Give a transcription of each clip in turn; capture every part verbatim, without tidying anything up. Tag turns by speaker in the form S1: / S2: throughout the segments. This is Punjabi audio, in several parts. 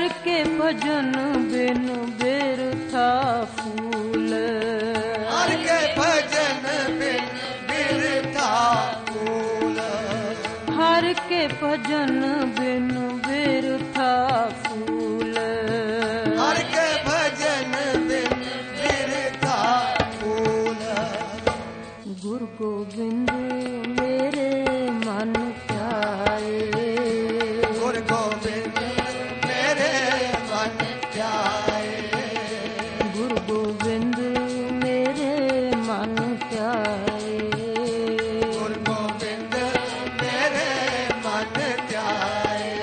S1: ਹਰ ਕੇ ਭਜਨ ਬਿਨ ਬਿਰਥਾ ਫੂਲ
S2: ਹਰ ਕੇ ਭਜਨ ਬਿਨ ਬਿਰਥਾ ਫੂਲ
S1: ਹਰ ਕੇ ਭਜਨ ਬਿਨ ਬਿਰਥਾ ਫੂਲ
S2: ਹਰ ਕੇ ਭਜਨ ਬਿਨ ਬਿਰਥਾ ਫੂਲ
S1: ਗੁਰ ਗੋਬਿੰਦ ਮੇਰੇ ਮਨ ਧਿਆਏ
S2: ਗੁਰ ਗੋਬਿੰਦ ਮੇਰੇ ਮਨ ਧਿਆਏ
S1: ਗੁਰ ਗੋਬਿੰਦ ਮੇਰੇ ਮਨ ਧਿਆਏ
S2: ਗੁਰ ਗੋਬਿੰਦ ਮੇਰੇ ਮਨ ਧਿਆਏ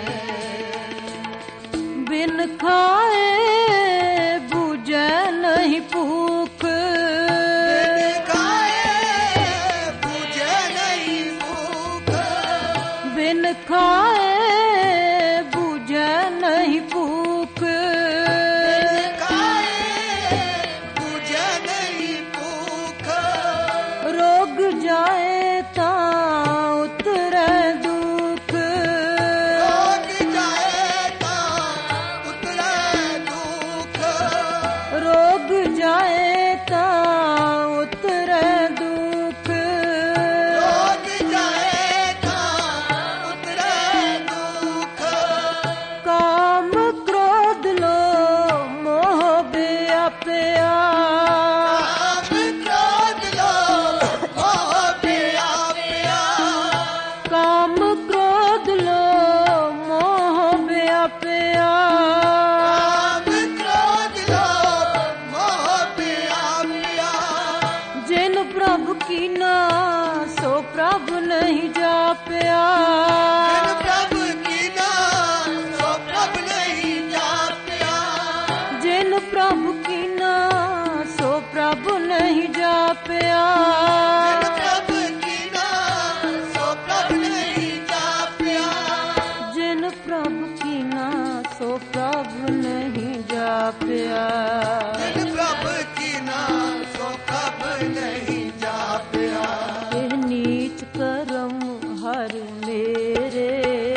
S1: ਬਿਨ ਖਾਏ ਬੁਝੈ ਨਹੀਂ ਭੂਖ
S2: ਬਿਨ ਖਾਏ ਬੁਝੈ ਨਹੀਂ ਭੂਖ
S1: ਬਿਨ ਖਾਏ ਬੁਝੈ ਨਹੀਂ ਭੂਖ
S2: ਬਿਨ ਖਾਏ ਬੁਝੈ ਨਹੀਂ ਭੂਖ
S1: ਰੋਗ ਜਾਏ ਤਾਂ ਉਤਰੈ ਦੁਖ
S2: ਰੋਗ ਜਾਏ ਤਾਂ ਉਤਰੈ ਦੁਖ
S1: ਰੋਗ ਜਾਏ ਤਾਂ ਉਤਰੈ ਦੁਖ
S2: ਰੋਗ ਜਾਏ ਤਾਂ ਉਤਰੈ ਦੁਖ
S1: ਕਾਮ ਕ੍ਰੋਧ ਲੋ ਮੋਹ ਵਿਆਪਿਆ
S2: ਕਾਮ ਕ੍ਰੋਧ ਲੋ ਮੋਹ ਵਿਆਪਿਆ
S1: ਕਾਮ ਕ੍ਰੋਧ ਲੋ ਮੋਹ ਵਿਆਪਿਆ
S2: ਕਾਮ ਕ੍ਰੋਧ ਲੋ ਮੋਹ ਵਿਆਪਿਆ
S1: ਜਿਨ ਪ੍ਰਭ ਕੀਨਾ ਸੋ ਪ੍ਰਭ ਨਹੀਂ ਜਾਪਿਆ
S2: ਜਿਨ ਪ੍ਰਭ ਕੀਨਾ ਸੋ ਪ੍ਰਭ ਨਹੀਂ ਜਾਪਿਆ
S1: ਜਿਨ ਪ੍ਰਭ ਕੀਨਾ ਸੋ ਪ੍ਰਭ ਨਹੀਂ ਜਾਪਿਆ
S2: ਜਿਨ ਪ੍ਰਭ ਕੀਨਾ ਸੋ ਪ੍ਰਭ ਨਹੀਂ ਜਾਪਿਆ
S1: ਜਿਨ ਪ੍ਰਭ ਕੀਨਾ ਸੋ ਪ੍ਰਭ ਨਹੀਂ ਜਾਪਿਆ
S2: ਜਿਨ ਪ੍ਰਭ ਕੀਨਾ ਸੋ ਪ੍ਰਭ ਨਹੀਂ ਜਾਪਿਆ
S1: ਇਹ ਨੀਚ ਕਰਮ ਹਰ ਮੇਰੇ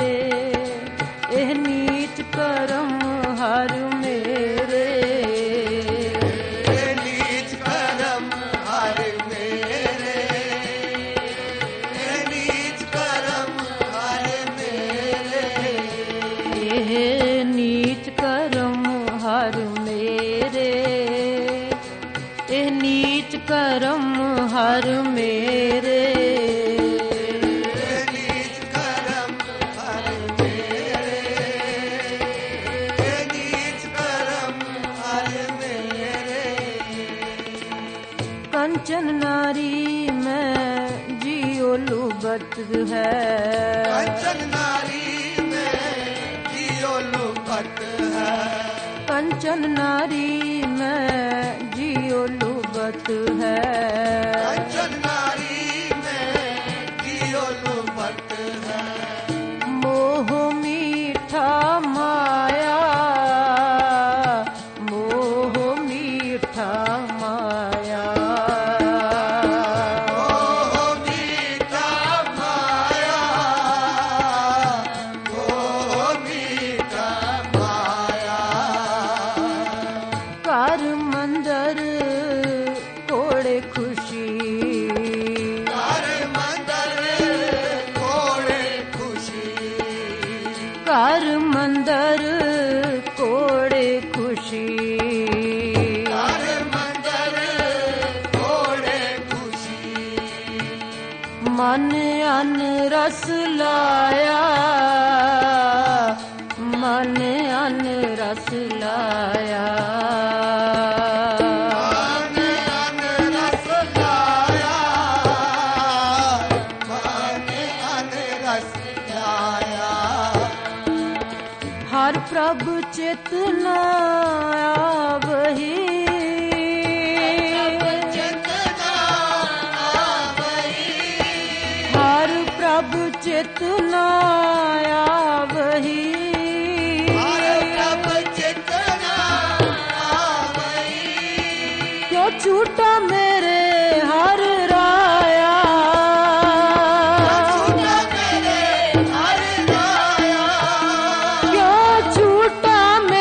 S1: ਇਹ ਨੀਚ ਕਰਮ ਹਰ ਮੇਰੇ
S2: ਇਹ ਨੀਚ ਕਰਮ ਹਰ ਮੇਰੇ ਇਹ ਨੀਚ ਕਰਮ ਹਰ ਮੇਰੇ
S1: ਇਹ ਨੀਚ ਕਰਮ ਹਰ ਮੇਰੇ ਇਹ ਨੀਚ ਕਰਮ ਹਰ ਮੇਰੇ
S2: ਇਹ ਨੀਚ ਕਰਮ ਹਰ ਮੇਰੇ ਇਹ ਨੀਚ ਕਰਮ ਹਰ ਮੇਰੇ
S1: ਕੰਚਨ ਨਾਰੀ ਮੈਂ ਜੀਉ ਲੁਬਤ ਹੈ
S2: ਕੰਚਨ ਨਾਰੀ ਮੈਂ ਜੀਉ ਲੁਬਤ ਹੈ
S1: ਕੰਚਨ ਨਾਰੀ ਮੈਂ ਜੀਉ ਲੁਬਤ ਹੈ
S2: ਕੰਚਨ ਨਾਰੀ ਮੈਂ ਜੀਉ ਲੁਬਤ ਹੈ
S1: ਮੋਹ ਮੀਠਾ ਮਾਇਆ ਮੋਹ ਮੀਠਾ ਮਾਇਆ
S2: ਓ ਮੀਠਾ ਮਾਇਆ ਓ ਮੀਠਾ ਮਾਇਆ
S1: ਘਰ ਮੰਦਰ ਕੋੜੇ ਖੁਸ਼ੀ
S2: ਹਰ ਮੰਦਰ ਕੋੜੇ ਖੁਸ਼ੀ
S1: ਘਰ ਮੰਦਰ ਕੋੜੇ ਖੁਸ਼ੀ
S2: ਹਰ ਮੰਦਰ ਕੋੜੇ ਖੁਸ਼ੀ
S1: ਮਨ ਅਨ ਰਸ ਲਾਇਆ ਮਨ ਅਨ ਰਸ ਲਾਇਆ
S2: ਮਨ ਅਨ ਰਸ ਲਾਇਆ ਮਨ ਅਨ ਰਸ ਲਾਇਆ
S1: ਹਰ ਪ੍ਰਭ ਚਿਤ ਨ ਆਵਹੀ
S2: ਚਿਤਨਾ ਆਵਈ
S1: ਹਰ ਪ੍ਰਭ ਚਿਤ ਨ ਆਵਹੀ
S2: ਹਰ ਪ੍ਰਭ ਚਿਤਨਾ ਆਵਈ
S1: ਕਿਉ ਝੂਠਾ ਮੇਰੇ ਹਰ ਰਾਇਆ
S2: ਝੂਠਾ ਮੇਰੇ ਹਰ ਰਾਇਆ
S1: ਕਿਉ ਝੂਠਾ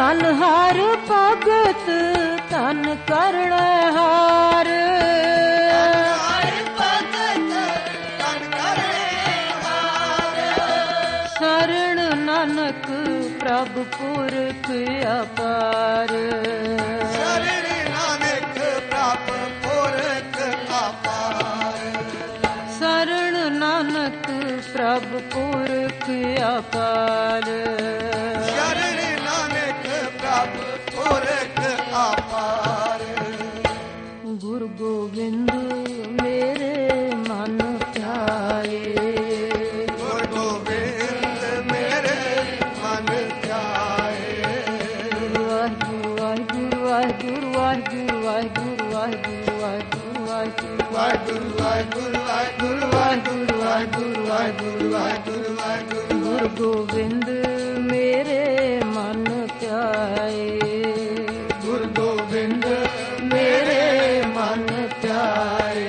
S1: ਪੁਰਖ ਅਪਾਰ।
S2: शरण नानक प्रभ पुरख अपार।
S1: शरण नानक प्रभ पुरख अपार।
S2: शरण नानक प्रभ पुरख अपार।
S1: गुरु गोविंद मेरे मन ध्याए।
S2: गुरु गोविंद मेरे मन ध्याए।
S1: वाहिगुरु वाहिगुरु वाहिगुरु वाहिगुरु वाहिगुरु वाहिगुरु वाहिगुरु
S2: वाहिगुरु वाहिगुरु वाहिगुरु वाहिगुरु वाहिगुरु वाहिगुरु वाहिगुरु।
S1: गुरु गोविंद मेरे मन ध्याए।
S2: गुरु गोविंद
S1: मेरे मन ध्याए।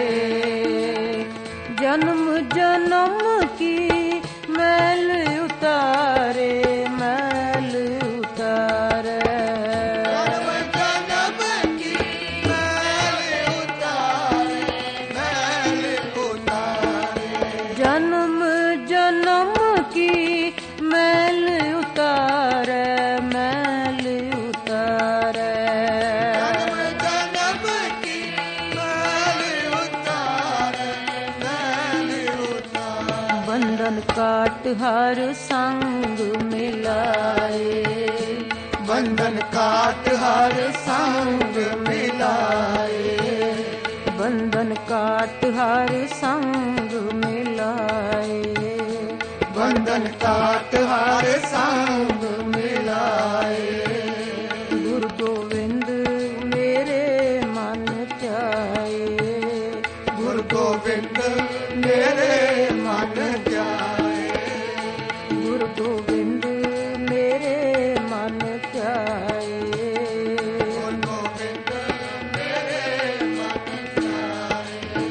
S1: जन्म जन्म की मैल उतारे, मैल उतारे।
S2: जन्म जन्म की मैल उतारे, मैल उतारे।
S1: जन्म जन्म की मैल उतारे, मैल उतारे।
S2: जन्म जन्म की मैल उतारे, मैल उतारे।
S1: बंधन काट हर संग मिलाए।
S2: बंधन काट हर संग मिलाए।
S1: बंधन काट हर संग मिलाए।
S2: बंधन काट हर संग मिलाए।
S1: गुरु गोविंद मेरे मन ध्याए।
S2: गुरु गोविंद मेरे मन ध्याए।
S1: गुरु गोविंद मेरे मन ध्याए।
S2: गुरु गोविंद मेरे मन ध्याए।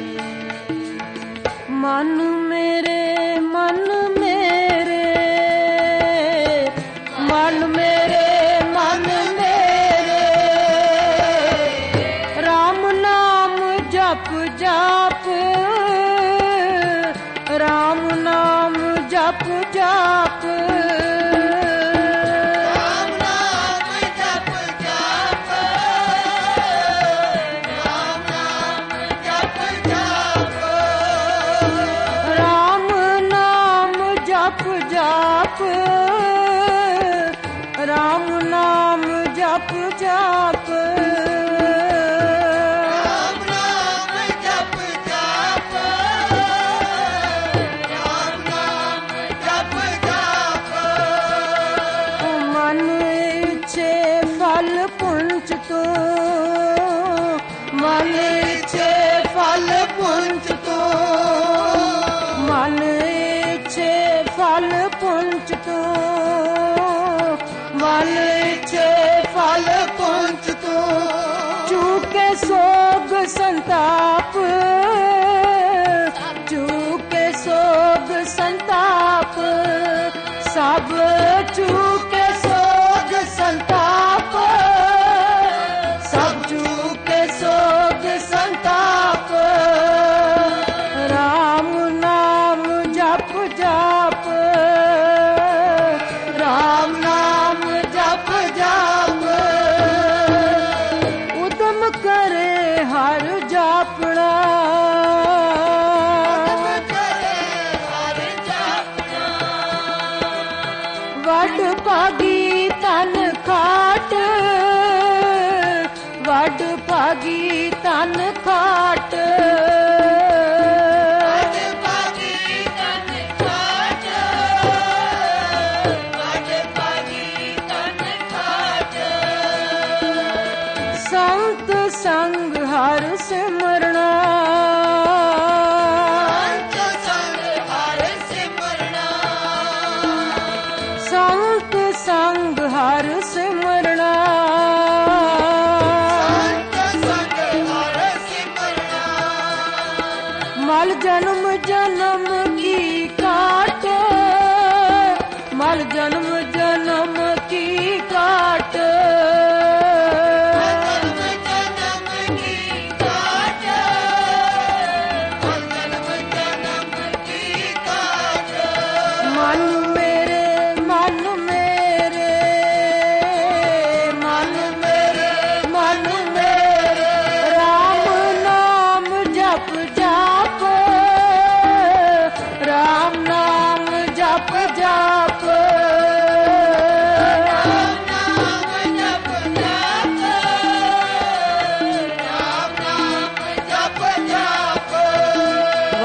S1: मन मेरे मन मेरे मन मेरे मन मेरे राम नाम जप जाप। राम नाम जप जाप।
S2: राम नाम जप जाप। राम नाम जप जाप।
S1: राम नाम जप जाप। राम नाम जप जाप।
S2: राम नाम जप जाप। राम नाम जप जाप।
S1: मन इच्छे फल पुंज तो। मन इच्छे फल पुंज तो। मन इच्छे फल पुंज तो। मन इच्छे फल पुंज तो। चूके सोग संताप। चूके सोग संताप। सब चूके सोग संताप। सब चूके सोग संताप। राम नाम जप जाप। राम नाम जप जाप। उदम करे हर जापना। वड भागी तन खाट। वड भागी तन खाट। संत संग हर सिमरना। संत संग हर सिमरना। मल जन्म जन्म की काट। मल जन्म जन्म की काट। मन मेरे मन मेरे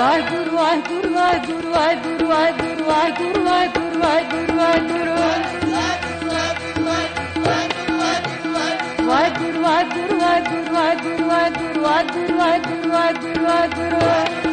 S1: ਵਾਹਿਗੁਰੂ ਵਾਹਿਗੁਰੂ ਵਾਹਿਗੁਰੂ ਵਾਹਿਗੁਰੂ ਵਾਹਿਗੁਰੂ ਵਾਹਿਗੁਰੂ ਵਾਹਿਗੁਰੂ ਵਾਹਿਗੁਰੂ ਵਾਹਿਗੁਰੂ ਵਾਹਿਗੁਰੂ ਵਾਹਿਗੁਰੂ ਵਾਹਿਗੁਰੂ ਵਾਹਿਗੁਰੂ ਵਾਹਿਗੁਰੂ ਵਾਹਿਗੁਰੂ ਵਾਹਿਗੁਰੂ ਵਾਹਿਗੁਰੂ ਵਾਹਿਗੁਰੂ